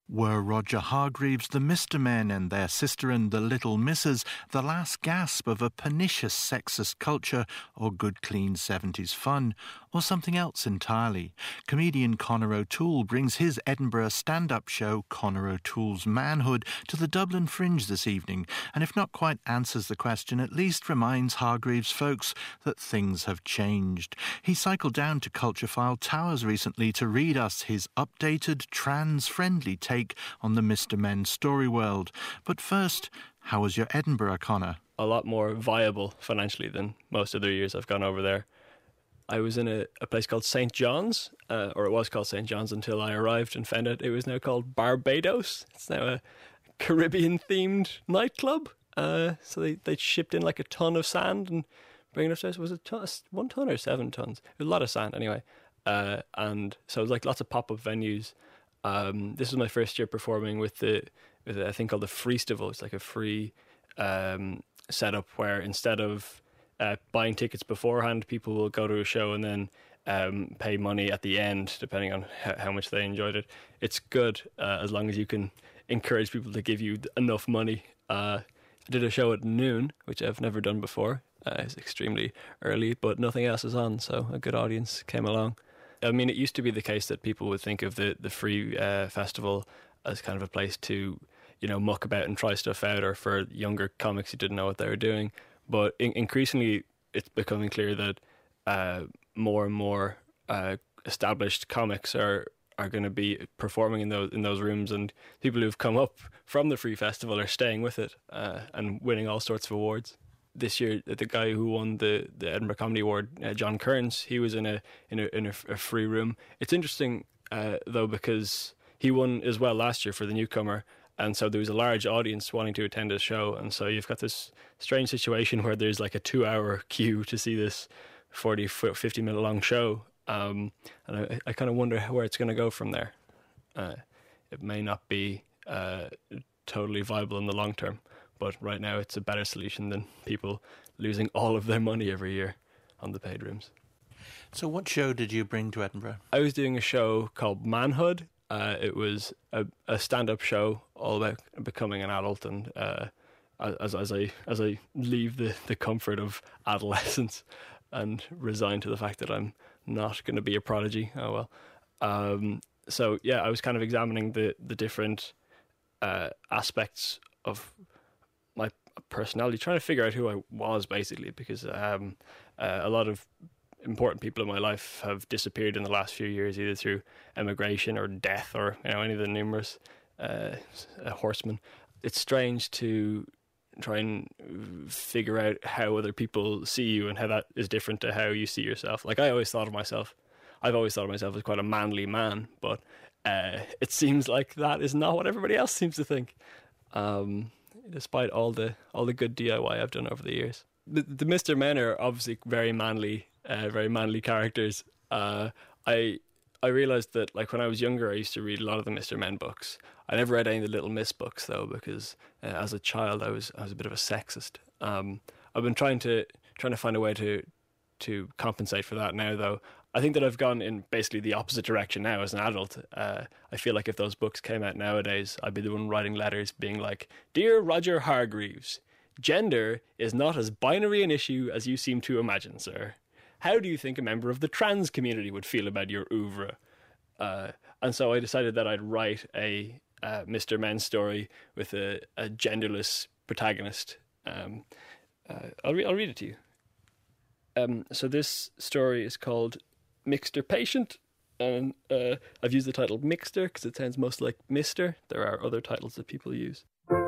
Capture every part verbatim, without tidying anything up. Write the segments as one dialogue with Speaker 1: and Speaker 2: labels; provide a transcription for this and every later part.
Speaker 1: Were Roger Hargreaves, the Mister Men and their sister and the Little Misses the last gasp of a pernicious sexist culture, or good clean seventies fun, or something else entirely? Comedian Conor O'Toole brings his Edinburgh stand-up show, Conor O'Toole's Manhood, to the Dublin Fringe this evening, and if not quite answers the question, at least reminds Hargreaves folks that things have changed. He cycled down to Culturephile Towers recently to read us his updated, trans-friendly take on the Mister Men story world. But first, how was your Edinburgh, Conor?
Speaker 2: A lot more viable financially than most other years I've gone over there. I was in a, a place called Saint John's, uh, or it was called Saint John's until I arrived and found out it was now called Barbados. It's now a Caribbean-themed nightclub. Uh, so they, they shipped in like a ton of sand and bringing it upstairs. Was it ton, one ton or seven tons? It was a lot of sand anyway. Uh, and so it was like lots of pop-up venues. Um, this was my first year performing with the with a thing called the Freestival. It's like a free um, setup where instead of uh, buying tickets beforehand, people will go to a show and then um, pay money at the end, depending on h- how much they enjoyed it. It's good uh, as long as you can encourage people to give you enough money. Uh, I did a show at noon, which I've never done before. Uh, it's extremely early, but nothing else is on, so a good audience came along. I mean, it used to be the case that people would think of the, the free uh, festival as kind of a place to, you know, muck about and try stuff out, or for younger comics who didn't know what they were doing. But in- increasingly, it's becoming clear that uh, more and more uh, established comics are, are going to be performing in those in those rooms, and people who've come up from the free festival are staying with it uh, and winning all sorts of awards. This year, the guy who won the, the Edinburgh Comedy Award, uh, John Kearns, he was in a in a in a, a free room. It's interesting uh, though, because he won as well last year for the newcomer, and so there was a large audience wanting to attend his show, and so you've got this strange situation where there's like a two-hour queue to see this forty, fifty minute long show, um, and I, I kind of wonder where it's going to go from there. Uh, it may not be uh, totally viable in the long term. But right now it's a better solution than people losing all of their money every year on the paid rooms.
Speaker 1: So what show did you bring to Edinburgh?
Speaker 2: I was doing a show called Manhood. Uh, it was a, a stand-up show all about becoming an adult, and uh, as as I as I leave the, the comfort of adolescence and resign to the fact that I'm not going to be a prodigy. Oh well. Um, so yeah, I was kind of examining the the different uh, aspects of my personality, trying to figure out who I was, basically, because um, uh, a lot of important people in my life have disappeared in the last few years, either through emigration or death, or you know any of the numerous uh, uh, horsemen. It's strange to try and figure out how other people see you and how that is different to how you see yourself. Like, I always thought of myself, I've always thought of myself as quite a manly man, but uh, it seems like that is not what everybody else seems to think. Um, despite all the all the good D I Y I've done over the years. The, the Mister Men are obviously very manly, uh, very manly characters. Uh, I I realised that, like, when I was younger, I used to read a lot of the Mister Men books. I never read any of the Little Miss books, though, because uh, as a child I was I was a bit of a sexist. Um, I've been trying to trying to find a way to to compensate for that now, though. I think that I've gone in basically the opposite direction now as an adult. Uh, I feel like if those books came out nowadays, I'd be the one writing letters being like, "Dear Roger Hargreaves, gender is not as binary an issue as you seem to imagine, sir. How do you think a member of the trans community would feel about your oeuvre?" Uh, and so I decided that I'd write a uh, Mister Men story with a, a genderless protagonist. Um, uh, I'll, re- I'll read it to you. Um, so this story is called Mixter Patient, and uh, I've used the title Mixter because it sounds most like Mister. There are other titles that people use.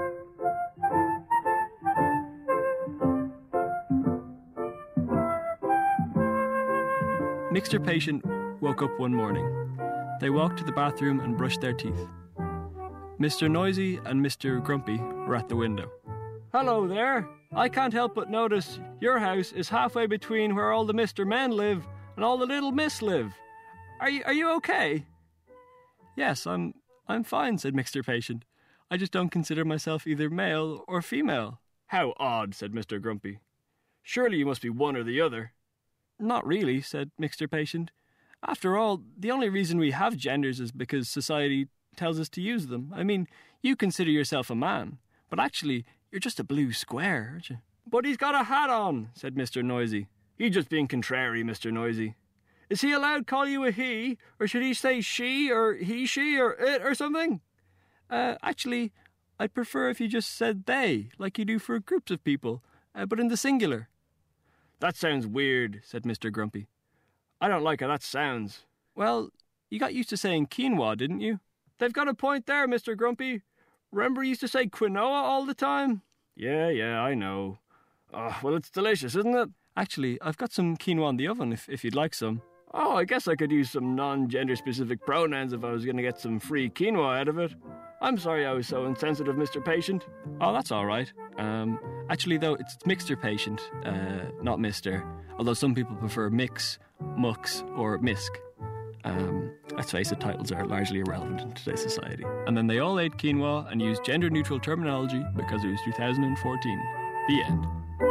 Speaker 2: Mixter Patient woke up one morning. They walked to the bathroom and brushed their teeth. Mister Noisy and Mister Grumpy were at the window. "Hello there. I can't help but notice your house is halfway between where all the Mister Men live and all the Little Miss live. Are you are you okay?" "Yes, I'm I'm fine," said Mixter Patient. "I just don't consider myself either male or female." "How odd," said Mister Grumpy. "Surely you must be one or the other." "Not really," said Mixter Patient. "After all, the only reason we have genders is because society tells us to use them. I mean, you consider yourself a man, but actually, you're just a blue square, aren't you? But he's got a hat on, said Mister Noisy. He's just being contrary, Mister Noisy. Is he allowed to call you a he, or should he say she, or he, she, or it, or something? Uh, actually, I'd prefer if you just said they, like you do for groups of people, uh, but in the singular. That sounds weird, said Mister Grumpy. I don't like how that sounds. Well, you got used to saying quinoa, didn't you? They've got a point there, Mister Grumpy. Remember you used to say quinoa all the time? Yeah, yeah, I know. Oh, well, it's delicious, isn't it? Actually, I've got some quinoa in the oven if, if you'd like some. Oh, I guess I could use some non-gender specific pronouns if I was going to get some free quinoa out of it. I'm sorry I was so insensitive, Mister Patient. Oh, that's all right. Um, actually, though, it's Mixter Patient, uh, not Mister Although some people prefer Mix, Mux, or Misk. Um, let's face it, titles are largely irrelevant in today's society. And then they all ate quinoa and used gender-neutral terminology because it was two thousand fourteen. The end.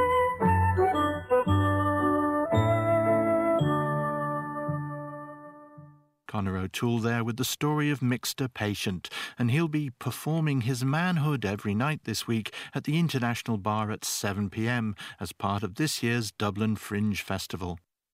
Speaker 1: Conor O'Toole there with the story of Mixter Patient, and he'll be performing his manhood every night this week at the International Bar at seven p m as part of this year's Dublin Fringe Festival.